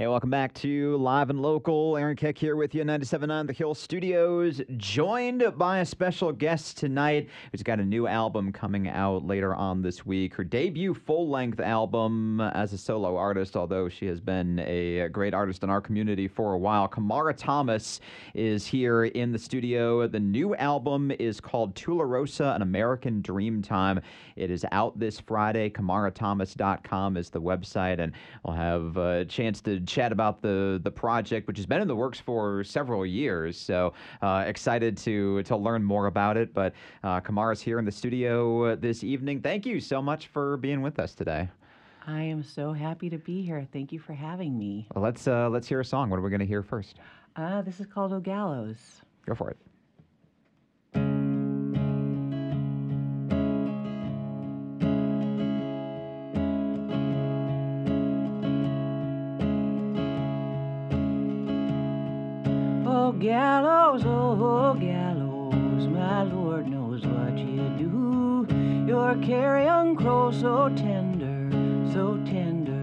Hey, welcome back to Live and Local. Aaron Keck here with you, 97.9 The Hill Studios, joined by a special guest tonight who's got a new album coming out later on this week. Her debut full-length album as a solo artist, although she has been a great artist in our community for a while. Kamara Thomas is here in the studio. The new album is called Tularosa, An American Dreamtime. It is out this Friday. KamaraThomas.com is the website, and we'll have a chance to chat about the project, which has been in the works for several years. So excited to learn more about it. But Kamara's here in the studio this evening. Thank you so much for being with us today. I am so happy to be here. Thank you for having me. Well, let's hear a song. What are we going to hear first? This is called O Gallows. Go for it. Oh gallows, oh gallows, my Lord knows what you do. Your carrion crow so tender, so tender.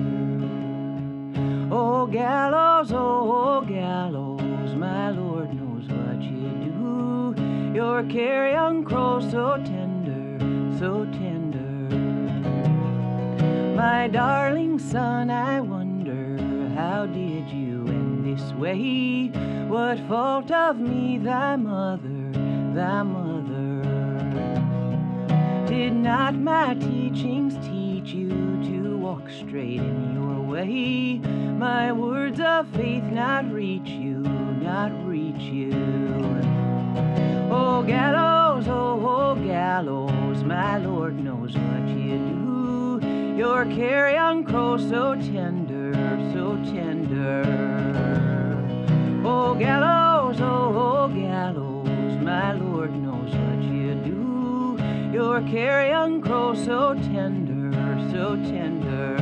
Oh gallows, my Lord knows what you do. Your carrion crow so tender, so tender. My darling son, I wonder, how did you end this way? What fault of me, thy mother? Did not my teachings teach you to walk straight in your way? My words of faith not reach you, not reach you. Oh gallows, my Lord knows what you do. Your carrion crow so tender, so tender. Oh gallows, my Lord knows what you do. Your carrion crow so tender, so tender.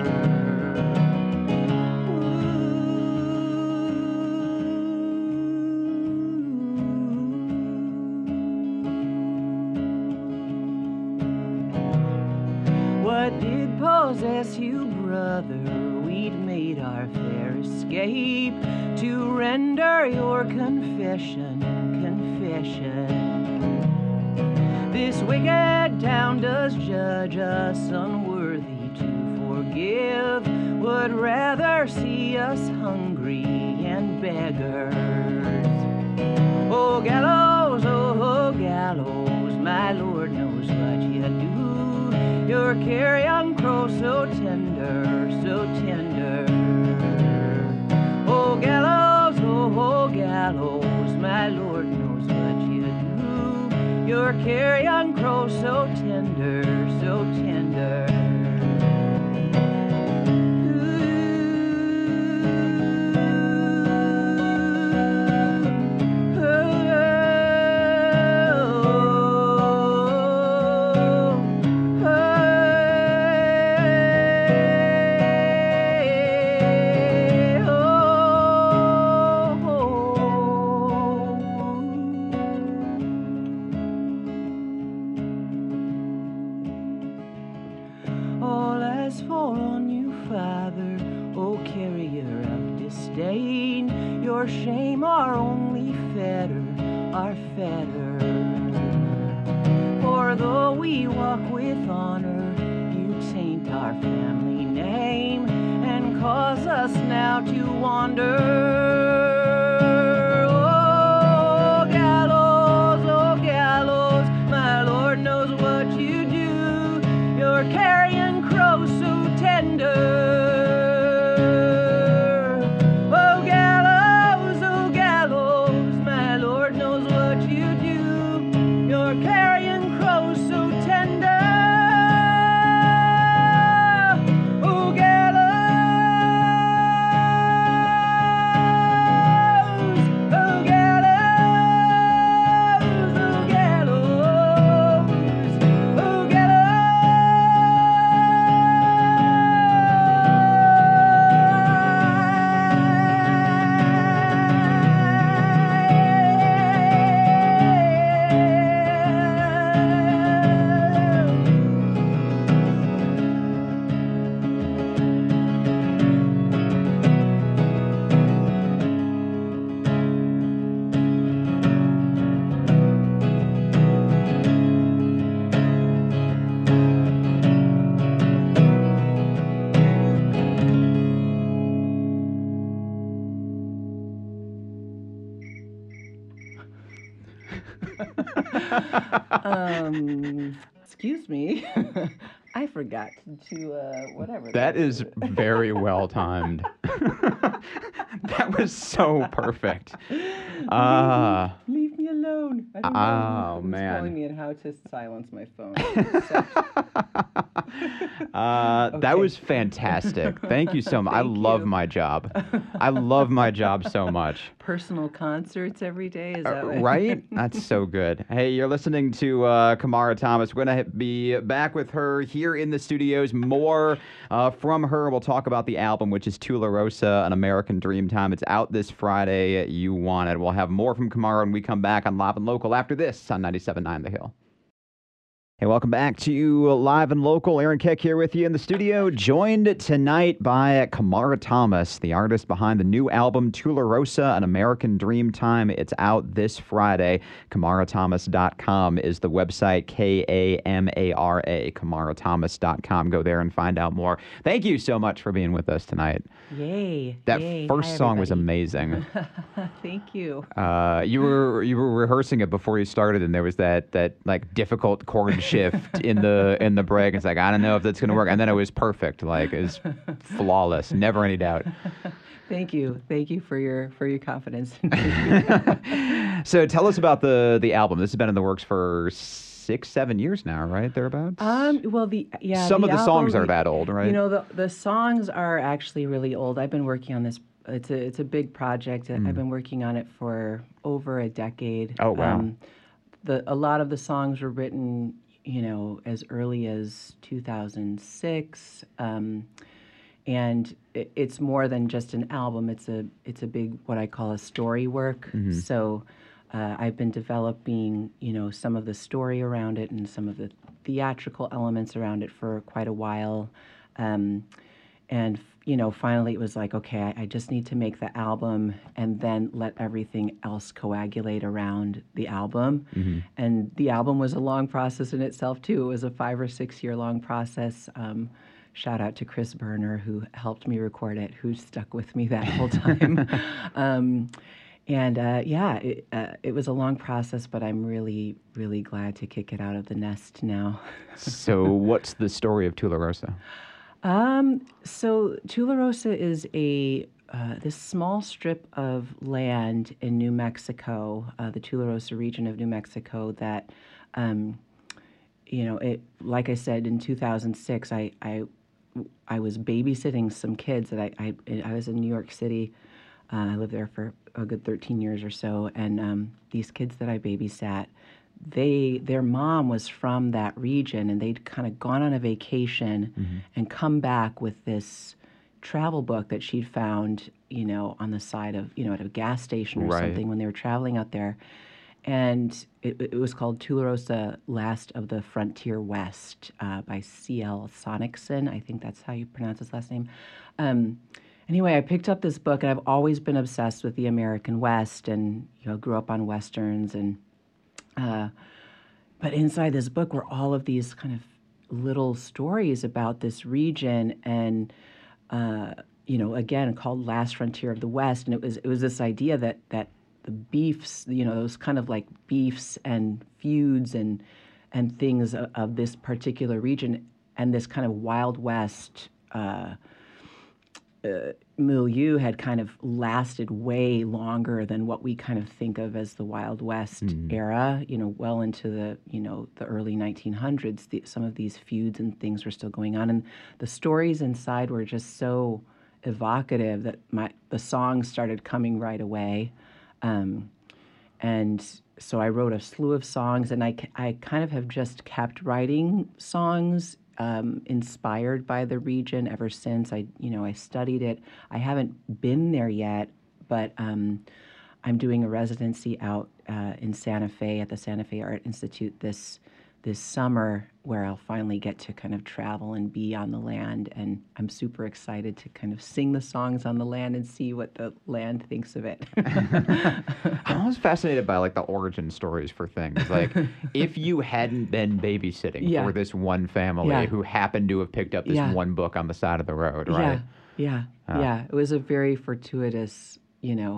What did possess you, brother? We'd made our fair escape to render your confession. This wicked town does judge us unworthy to forgive, would rather see us hungry and beggars. Oh gallows, my Lord knows what you do. Your carrion crow so tender, so tender. Oh gallows, my Lord knows what you do. Your carrion crow so tender, so tender. All eyes fall on you, Father, O carrier of disdain. Your shame our only fetter, our fetter. For though we walk with honor, you taint our family name and cause us now to wander. Oh gallows, my Lord knows what you do. Your carrion crow so tender. Oh gallows, my Lord knows what you do. Your carrion crow so tender. Oh gallows. Excuse me. I forgot to whatever. That is very well timed. That was so perfect. Leave me alone. I don't know who's telling me how to silence my phone. That was fantastic. Thank you so much. I love my job. I love my job so much. Personal concerts every day, is that right? That's so good. Hey, you're listening to Kamara Thomas. We're going to be back with her here in the studios. More from her. We'll talk about the album, which is Tularosa, An American Dreamtime. It's out this Friday. You want it. We'll have more from Kamara when we come back on Live and Local after this on 97.9 The Hill. Hey, welcome back to Live and Local. Aaron Keck here with you in the studio, joined tonight by Kamara Thomas, the artist behind the new album Tularosa, An American Dreamtime. It's out this Friday. KamaraThomas.com is the website, Kamara, KamaraThomas.com. Go there and find out more. Thank you so much for being with us tonight. Yay. That yay. first Hi, song was everybody. amazing. Thank you. You were rehearsing it before you started, and there was that like difficult chord shift in the break. It's like, I don't know if that's gonna work, and then it was perfect. Like, it was flawless, never any doubt. Thank you for your confidence. So tell us about the album. This has been in the works for 6-7 years now, right? Thereabouts? Well, some of the songs album, are that old, right? You know, the songs are actually really old. I've been working on this. It's a big project. I've been working on it for over a decade. Oh, wow. A lot of the songs were written, you know, as early as 2006. And it's more than just an album. It's a big, what I call a story work. So I've been developing, you know, some of the story around it and some of the theatrical elements around it for quite a while. And, you know, finally it was like, okay, I just need to make the album and then let everything else coagulate around the album. And the album was a long process in itself, too. It was a 5 or 6 year long process. Shout out to Chris Berner, who helped me record it, who stuck with me that whole time. It was a long process, but I'm really, really glad to kick it out of the nest now. So what's the story of Tularosa? So Tularosa is this small strip of land in New Mexico, the Tularosa region of New Mexico that, you know, like I said, in 2006, I was babysitting some kids that I was in New York City. I lived there for a good 13 years or so, and these kids that I babysat, their mom was from that region, and they'd kind of gone on a vacation and come back with this travel book that she'd found, you know, on the side of, you know, at a gas station or something when they were traveling out there. And it was called Tularosa, Last of the Frontier West by C.L. Sonicson. I think that's how you pronounce his last name. Anyway, I picked up this book, and I've always been obsessed with the American West, and, you know, grew up on Westerns. And but inside this book were all of these kind of little stories about this region, and you know, again, called Last Frontier of the West. And it was this idea that the beefs, you know, those kind of like beefs and feuds and things of this particular region and this kind of Wild West milieu had kind of lasted way longer than what we kind of think of as the Wild West era, you know, well into the, you know, the early 1900s. Some of these feuds and things were still going on, and the stories inside were just so evocative that the songs started coming right away. And so I wrote a slew of songs, and I kind of have just kept writing songs inspired by the region ever since. I studied it. I haven't been there yet, but I'm doing a residency out in Santa Fe at the Santa Fe Art Institute this summer, where I'll finally get to kind of travel and be on the land, and I'm super excited to kind of sing the songs on the land and see what the land thinks of it. I'm always fascinated by like the origin stories for things. Like, if you hadn't been babysitting for this one family who happened to have picked up this one book on the side of the road, right? Yeah. It was a very fortuitous, you know,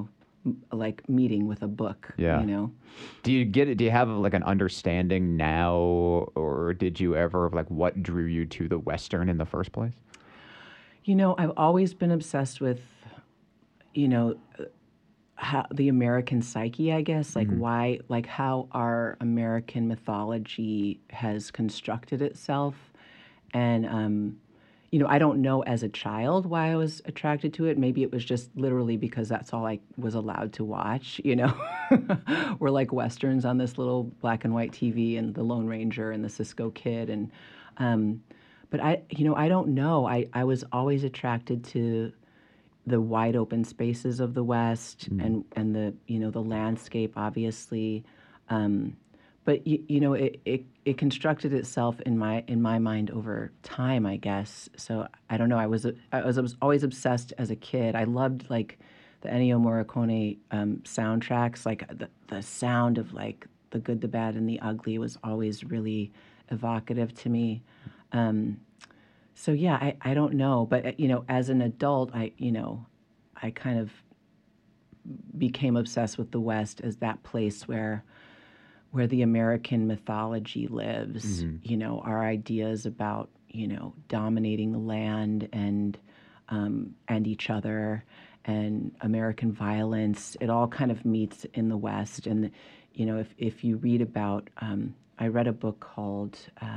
like meeting with a book. Yeah. You know. Do you get it? Do you have like an understanding now, or did you ever of like what drew you to the Western in the first place? You know, I've always been obsessed with, you know, how the American psyche, I guess, like why, like how our American mythology has constructed itself. And, you know, I don't know as a child why I was attracted to it. Maybe it was just literally because that's all I was allowed to watch, you know. We're like Westerns on this little black and white TV and the Lone Ranger and the Cisco Kid. And, but you know, I don't know. I was always attracted to the wide open spaces of the West and the, you know, the landscape, obviously. But you know, it constructed itself in my mind over time, I guess. So I don't know. I was always obsessed as a kid. I loved like the Ennio Morricone soundtracks. Like the sound of like the good, the bad, and the ugly was always really evocative to me. So yeah, I don't know, but you know, as an adult, I kind of became obsessed with the West as that place where the American mythology lives. You know, our ideas about, you know, dominating the land and each other and American violence. It all kind of meets in the West. And you know, if you read about, I read a book called.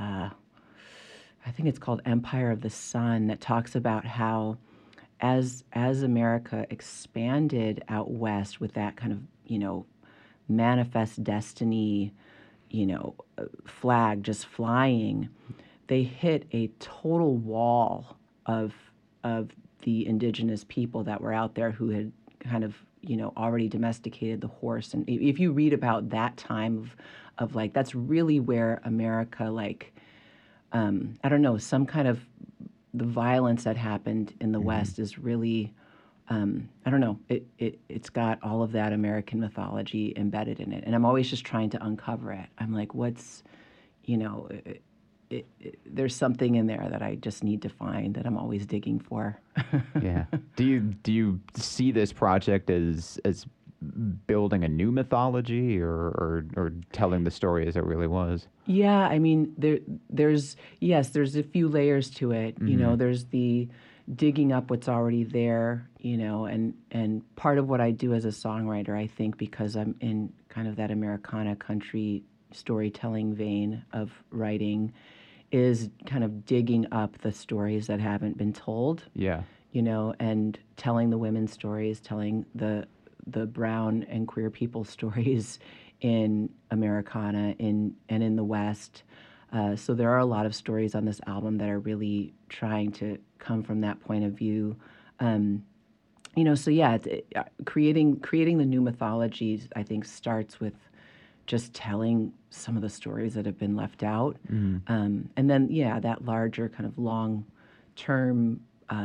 I think it's called Empire of the Sun, that talks about how as America expanded out west with that kind of, you know, manifest destiny, you know, flag just flying, they hit a total wall of the indigenous people that were out there who had kind of, you know, already domesticated the horse. And if you read about that time of like, that's really where America, like, I don't know, some kind of the violence that happened in the West is really, I don't know, it's got all of that American mythology embedded in it. And I'm always just trying to uncover it. I'm like, what's, you know, there's something in there that I just need to find that I'm always digging for. Yeah. Do you see this project as building a new mythology or telling the story as it really was? Yeah, I mean, there's a few layers to it. You know, there's the digging up what's already there, you know, and part of what I do as a songwriter, I think, because I'm in kind of that Americana country storytelling vein of writing, is kind of digging up the stories that haven't been told. Yeah. You know, and telling the women's stories, telling the brown and queer people's stories in Americana and in the West. So there are a lot of stories on this album that are really trying to come from that point of view. You know, so yeah, creating the new mythologies, I think, starts with just telling some of the stories that have been left out. And then, yeah, that larger kind of long-term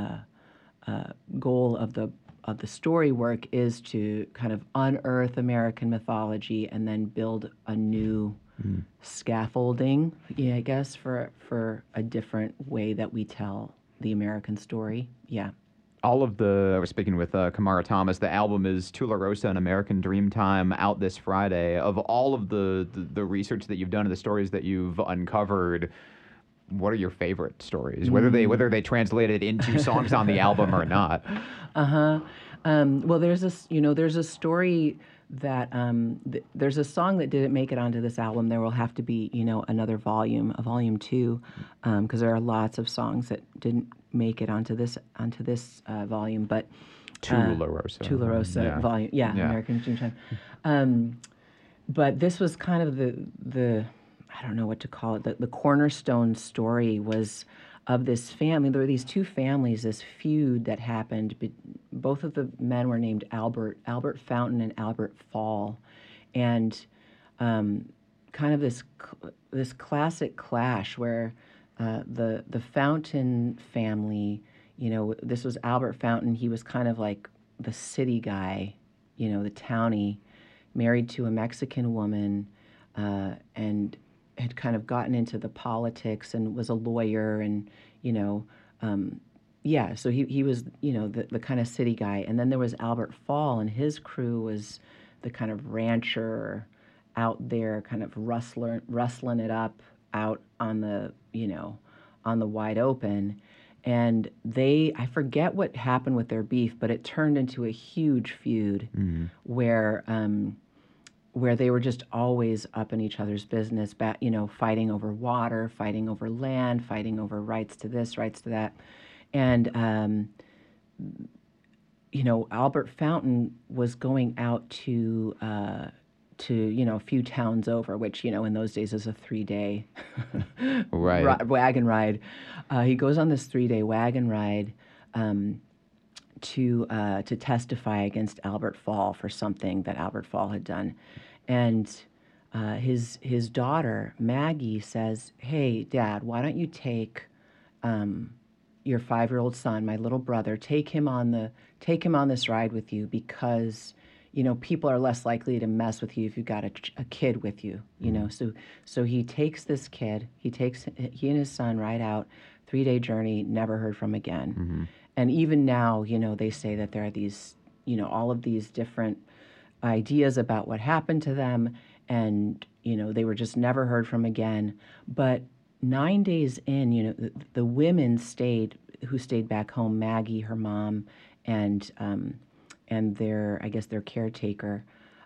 goal of the story work is to kind of unearth American mythology and then build a new scaffolding, yeah, I guess, for a different way that we tell the American story. Yeah. I was speaking with Kamara Thomas. The album is Tularosa, An American Dreamtime, out this Friday. Of all of the research that you've done and the stories that you've uncovered, what are your favorite stories? Whether they translated into songs on the album or not. Well, there's a story that there's a song that didn't make it onto this album. There will have to be, you know, another volume, a volume 2, because there are lots of songs that didn't make it onto this volume. But Tularosa volume, yeah, American Dreamtime. But this was kind of the I don't know what to call it. The cornerstone story was of this family. There were these two families, this feud that happened. Both of the men were named Albert Fountain and Albert Fall, and kind of this classic clash where the Fountain family, you know, this was Albert Fountain. He was kind of like the city guy, you know, the townie, married to a Mexican woman, and had kind of gotten into the politics and was a lawyer and, yeah, so he was, the kind of city guy. And then there was Albert Fall, and his crew was the kind of rancher out there, kind of rustling it up out on the, on the wide open. And I forget what happened with their beef, but it turned into a huge feud where they were just always up in each other's business, fighting over water, fighting over land, fighting over rights to this, rights to that. And, Albert Fountain was going out to a few towns over, which, in those days is a 3-day Right. wagon ride. He goes on this 3-day wagon ride to testify against Albert Fall for something that Albert Fall had done. And his daughter, Maggie, says, "Hey, Dad, why don't you take your 5-year-old son, my little brother, take him on this ride with you, because people are less likely to mess with you if you've got a kid with you, So he takes this kid, he and his son ride out, 3-day journey, never heard from again. And even now, they say that there are these, all of these different ideas about what happened to them, and they were just never heard from again. But 9 days in, the women who stayed back home, Maggie, her mom, and their caretaker,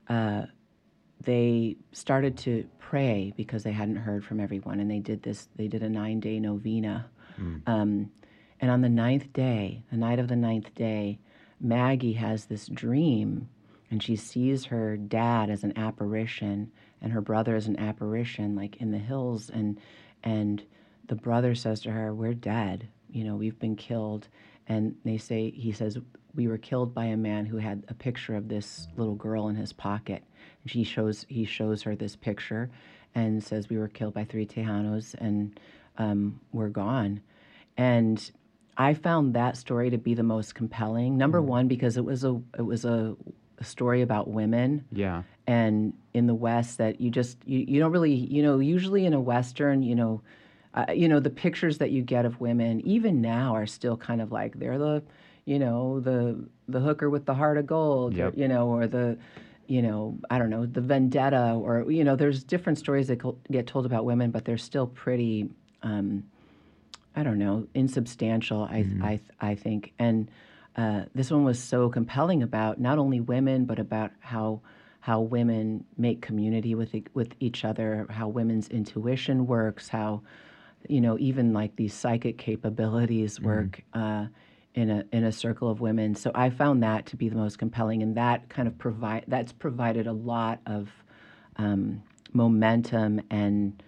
they started to pray because they hadn't heard from everyone, and they did a 9-day novena. And on the 9th day, the night of the 9th day, Maggie has this dream, and she sees her dad as an apparition and her brother as an apparition, like in the hills, and the brother says to her, "We're dead, we've been killed." And he says, "We were killed by a man who had a picture of this little girl in his pocket." And he shows her this picture and says, "We were killed by 3 Tejanos, and we're gone." And I found that story to be the most compelling. Number one, because it was a story about women. Yeah. And in the West, that you don't really, usually in a Western, the pictures that you get of women, even now, are still kind of like they're the, the hooker with the heart of gold, Yep. or the, I don't know, the vendetta, or, there's different stories that get told about women, but they're still pretty, I don't know, insubstantial, I think. And this one was so compelling about not only women, but about how women make community with each other, how women's intuition works, how, even like these psychic capabilities work in a circle of women. So I found that to be the most compelling, and that kind of provided a lot of momentum, and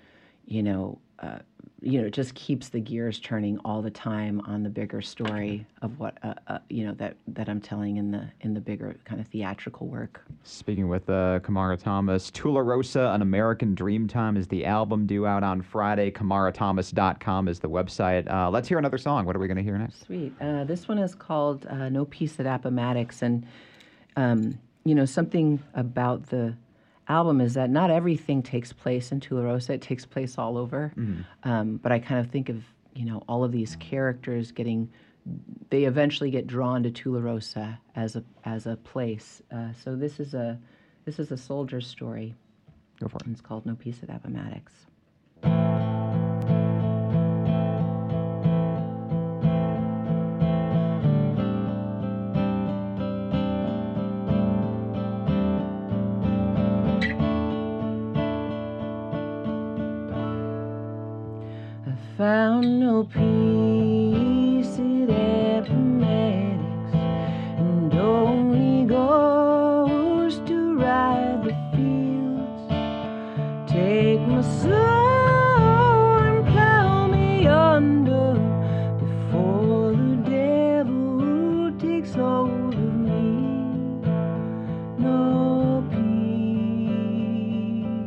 it just keeps the gears turning all the time on the bigger story of what that I'm telling in the bigger kind of theatrical work. Speaking with Kamara Thomas, Tularosa, An American Dreamtime is the album, due out on Friday. KamaraThomas.com is the website. Let's hear another song. What are we going to hear next? Sweet. This one is called No Peace at Appomattox. And, something about the album is that not everything takes place in Tularosa. It takes place all over. But I kind of think of, all of these characters they eventually get drawn to Tularosa as a place. So this is a soldier's story. Go for it. It's called No Peace at Appomattox. Found no peace at Appomattox, and only goes to ride the fields. Take my soul and plow me under before the devil takes hold of me. No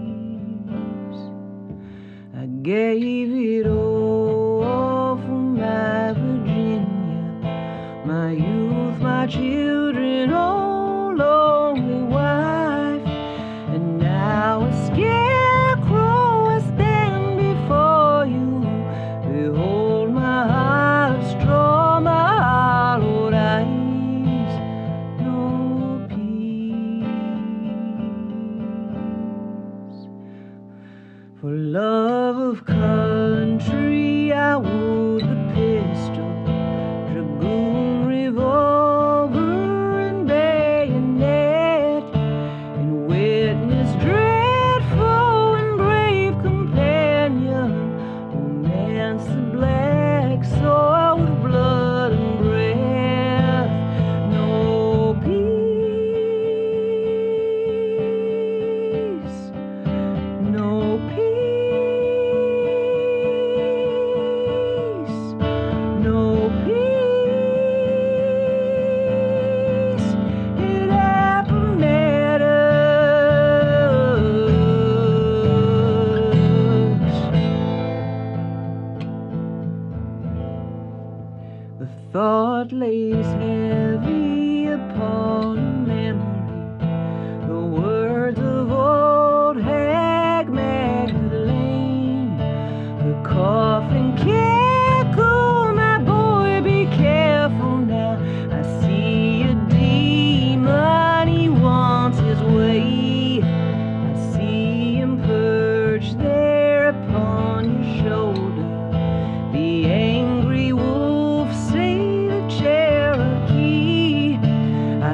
peace. I gave it all for my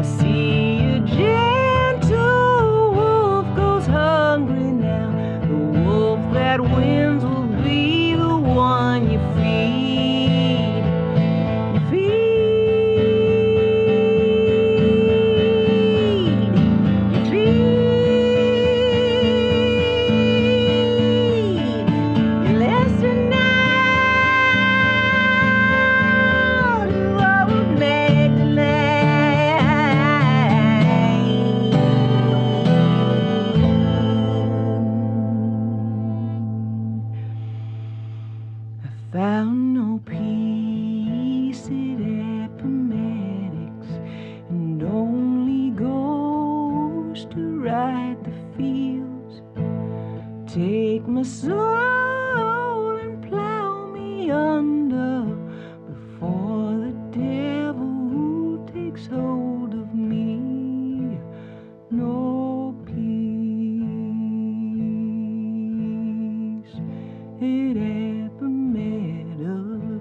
I see a gentle wolf goes hungry now. The wolf that wins will be the one you feed. You feed. You feed. You listen now to old Magdalene. I found no peace at Appomattox, and only goes to ride the fields. Take my soul and plow me under before the devil takes hold of me. No peace at Appomattox.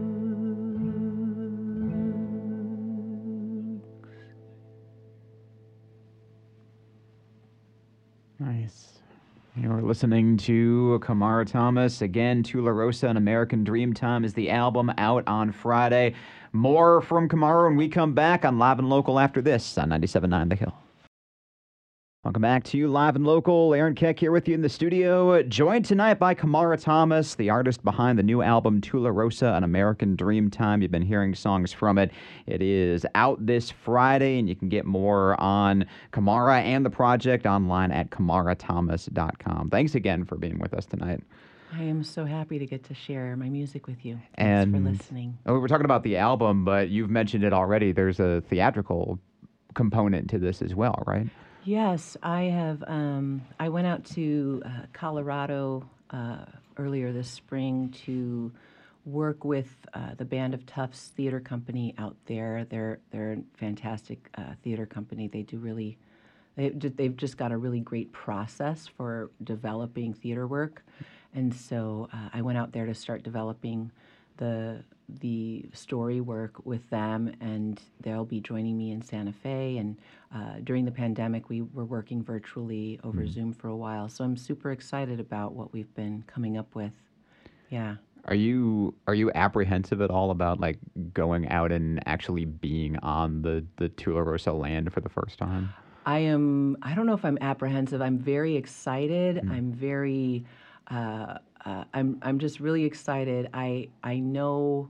Nice. You're listening to Kamara Thomas. Again, Tularosa and American Dreamtime is the album out on Friday. More from Kamara when we come back on Live and Local after this on 97.9 The Hill. Welcome back to Live and Local. Aaron Keck here with you in the studio. Joined tonight by Kamara Thomas, the artist behind the new album Tularosa, An American Dreamtime. You've been hearing songs from it. It is out this Friday, and you can get more on Kamara and the project online at kamarathomas.com. Thanks again for being with us tonight. I am so happy to get to share my music with you. Thanks And for listening. we're talking about the album, but you've mentioned it already. There's a theatrical component to this as well, right? Yes, I have. I went out to Colorado earlier this spring to work with the Band of Toughs Theater Company out there. They're a fantastic theater company. They do really. They've just got a really great process for developing theater work, and so I went out there to start developing the story work with them, and they'll be joining me in Santa Fe. And during the pandemic, we were working virtually over Zoom for a while, so I'm super excited about what we've been coming up with. Yeah. Are you apprehensive at all about like going out and actually being on the Tularosa land for the first time? I don't know if I'm apprehensive. I'm very excited. I'm very I'm just really excited. I know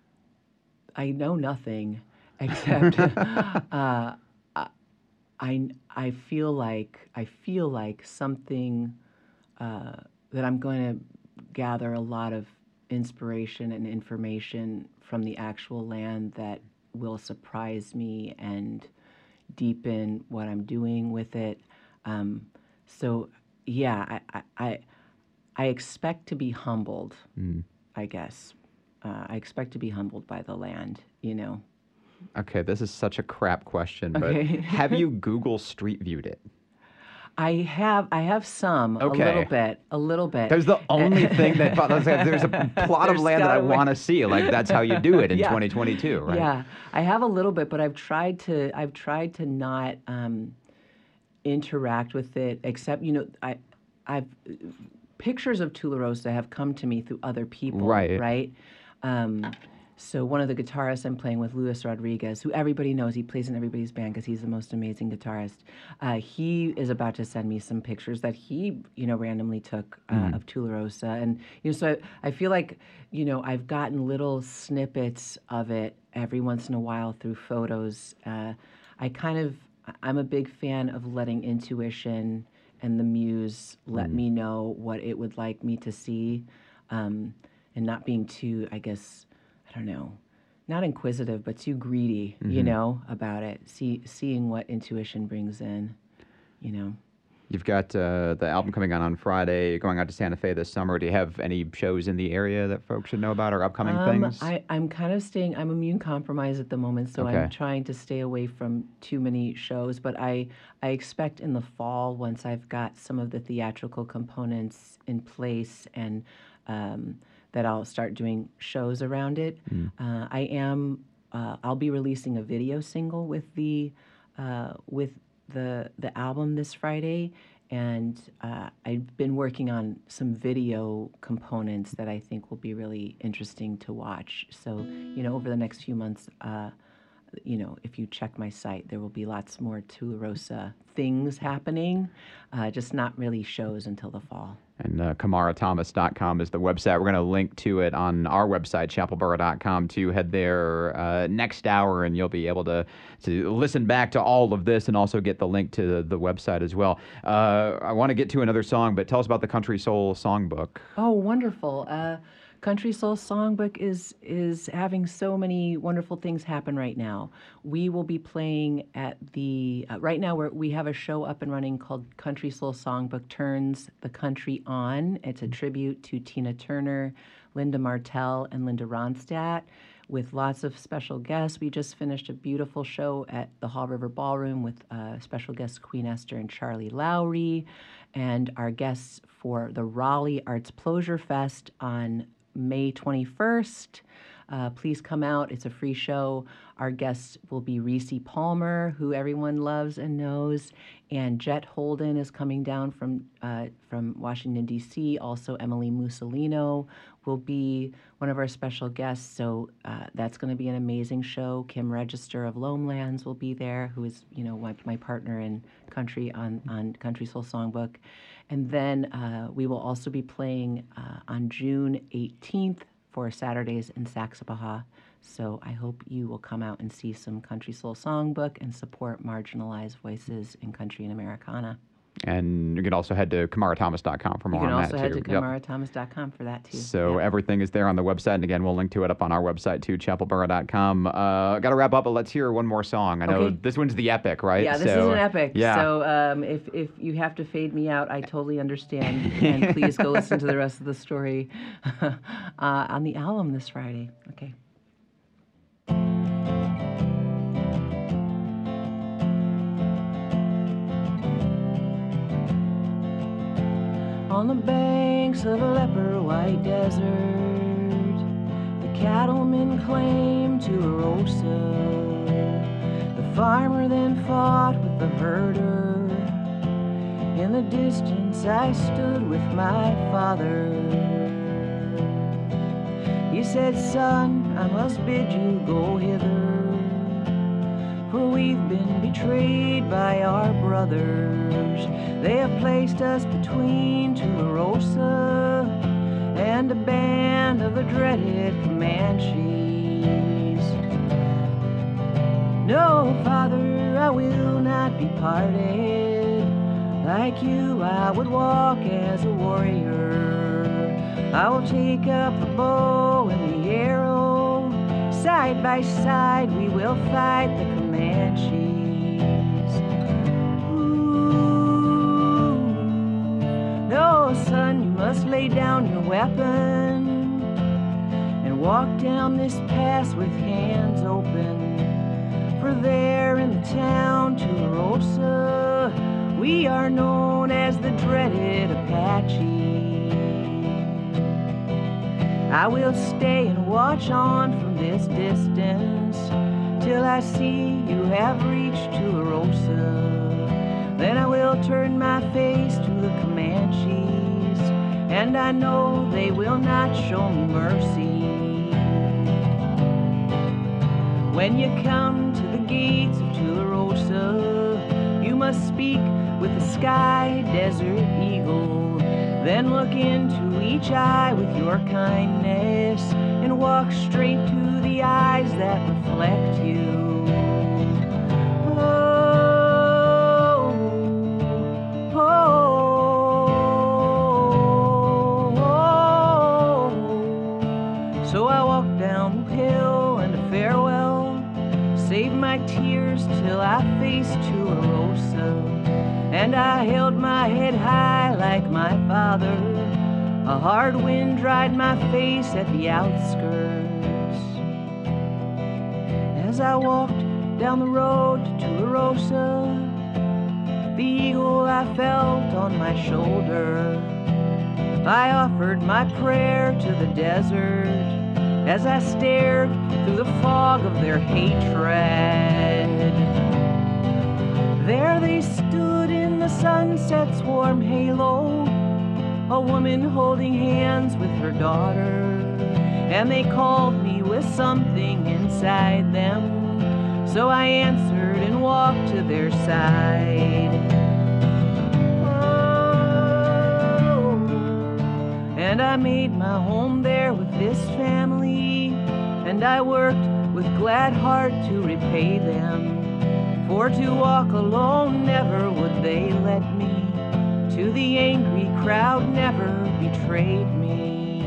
nothing except I feel like something that I'm going to gather a lot of inspiration and information from the actual land that will surprise me and deepen what I'm doing with it. So yeah, I expect to be humbled, I guess. I expect to be humbled by the land, you know. Okay, this is such a crap question, but Okay. have you Google Street Viewed it? I have some, Okay. a little bit. There's the only thing that there's a plot of There's land that I gotta be. want to see. Like that's how you do it in Yeah. 2022, right? Yeah, I have a little bit, but I've tried to not interact with it, except I've pictures of Tularosa have come to me through other people, Right. right? So one of the guitarists I'm playing with, Luis Rodriguez, who everybody knows, he plays in everybody's band because he's the most amazing guitarist. He is about to send me some pictures that he, randomly took of Tularosa, and so I feel like, I've gotten little snippets of it every once in a while through photos. I'm a big fan of letting intuition and the muse let me know what it would like me to see, and not being too, I guess, I don't know, not inquisitive, but too greedy, about it. Seeing what intuition brings in, You've got the album coming out on Friday. You're going out to Santa Fe this summer. Do you have any shows in the area that folks should know about or upcoming things? I'm kind of I'm immune compromised at the moment, so Okay. I'm trying to stay away from too many shows. But I expect in the fall, once I've got some of the theatrical components in place, and that I'll start doing shows around it. I'll be releasing a video single with the with the album this Friday, and I've been working on some video components that I think will be really interesting to watch. So, over the next few months, if you check my site, there will be lots more Tularosa things happening, just not really shows until the fall. And KamaraThomas.com is the website. We're going to link to it on our website, chapelboro.com, to head there next hour, and you'll be able to listen back to all of this and also get the link to the website as well. I want to get to another song, but tell us about the Country Soul Songbook. Oh, wonderful. Country Soul Songbook is having so many wonderful things happen right now. We will be playing at the right now we have a show up and running called Country Soul Songbook Turns the Country On. It's a tribute to Tina Turner, Linda Martell, and Linda Ronstadt, with lots of special guests. We just finished a beautiful show at the Hall River Ballroom with special guests Queen Esther and Charlie Lowry, and our guests for the Raleigh Arts Closure Fest on May 21st. Please come out. It's a free show. Our guests will be Reese Palmer, who everyone loves and knows, and Jet Holden is coming down from Washington, D.C. Also, Emily Mussolino will be one of our special guests. So that's going to be an amazing show. Kim Register of Loamlands will be there, who is my partner in country on Country Soul Songbook. And then we will also be playing on June 18th for Saturdays in Saxapahaw. So I hope you will come out and see some Country Soul Songbook and support marginalized voices in country and Americana. And you can also head to KamaraThomas.com for more on that, too. You can also head to KamaraThomas.com for that, too. So everything is there on the website. And again, we'll link to it up on our website, too, chapelboro.com. Got to wrap up, but let's hear one more song. I know this one's the epic, right? Yeah, this is an epic. Yeah. So if you have to fade me out, I totally understand. And please go listen to the rest of the story on the album this Friday. Okay. On the banks of a leper-white desert, the cattlemen claimed Tularosa. The farmer then fought with the herder. In the distance I stood with my father. He said, "Son, I must bid you go hither, for we've been betrayed by our brothers. They have placed us between Tularosa and a band of the dreaded Comanches. No, Father, I will not be parted. Like you, I would walk as a warrior. I will take up the bow and the arrow. Side by side, we will fight the Comanches. No, son, you must lay down your weapon and walk down this pass with hands open. For there in the town Tularosa, we are known as the dreaded Apache. I will stay and watch on from this distance till I see you have reached Tularosa. Then I will turn my face to the Comanches, and I know they will not show me mercy. When you come to the gates of Tularosa, you must speak with the sky desert eagle. Then look into each eye with your kindness, and walk straight to the eyes that reflect you. So I walked down the hill and a farewell, saved my tears till I faced Tularosa. And I held my head high like my father. A hard wind dried my face at the outskirts. As I walked down the road to Tularosa, the eagle I felt on my shoulder. I offered my prayer to the desert as I stared through the fog of their hatred. There they stood in the sunset's warm halo, a woman holding hands with her daughter, and they called me with something inside them, so I answered and walked to their side. Oh, and I made my home there with this family, and I worked with glad heart to repay them, for to walk alone never would they let me, to the angry crowd never betrayed me.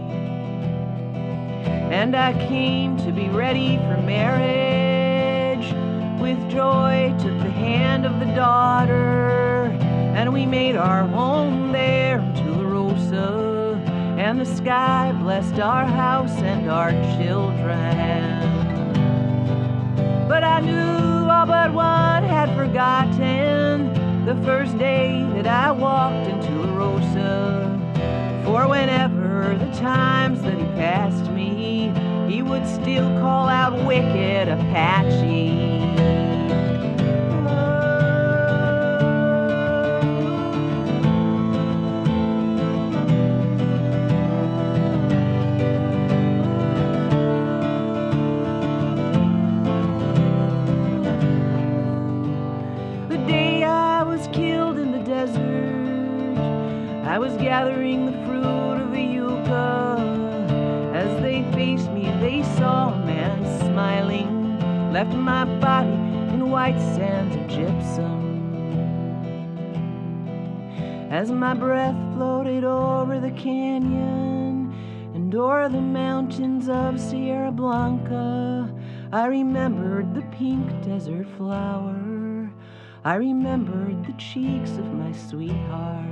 And I came to be ready for marriage, with joy took the hand of the daughter, and we made our home there in Tularosa, and the sky blessed our house and our children. But I knew all but one had forgotten the first day that I walked into Tularosa, for whenever the times that he passed me, he would still call out wicked Apache. I was gathering the fruit of the yucca. As they faced me, they saw a man smiling, left my body in white sands of gypsum. As my breath floated over the canyon and o'er the mountains of Sierra Blanca, I remembered the pink desert flower. I remembered the cheeks of my sweetheart.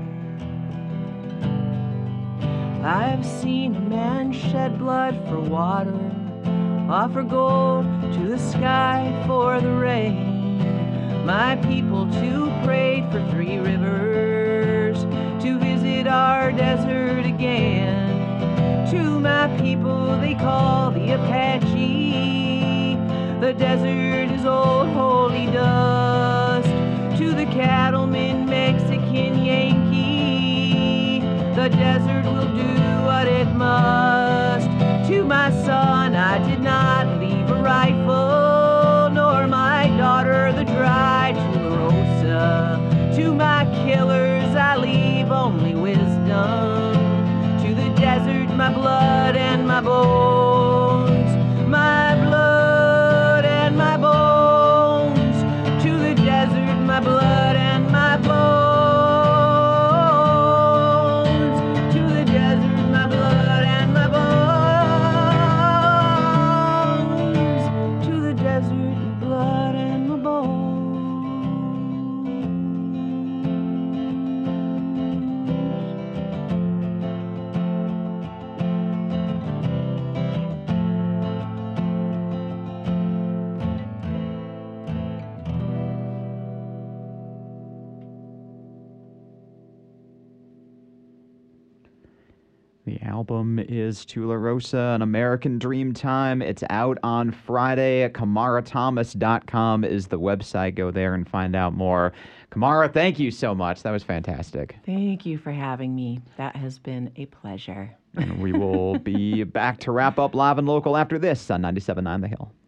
I've seen a man shed blood for water, offer gold to the sky for the rain. My people too prayed for 3 rivers to visit our desert again. To my people they call the Apache, the desert is old holy dust. To the cattleman, Mexican, Yankee, the desert will do what it must. To my son I did not leave a rifle, nor my daughter the dry Tularosa. To my killers I leave only wisdom. To the desert my blood and my bones, my blood and my bones. To the desert my blood and my bones. The album is Tularosa, An American Dream Time. It's out on Friday. KamaraThomas.com is the website. Go there and find out more. Kamara, thank you so much. That was fantastic. Thank you for having me. That has been a pleasure. And we will be back to wrap up Live and Local after this on 97.9 The Hill.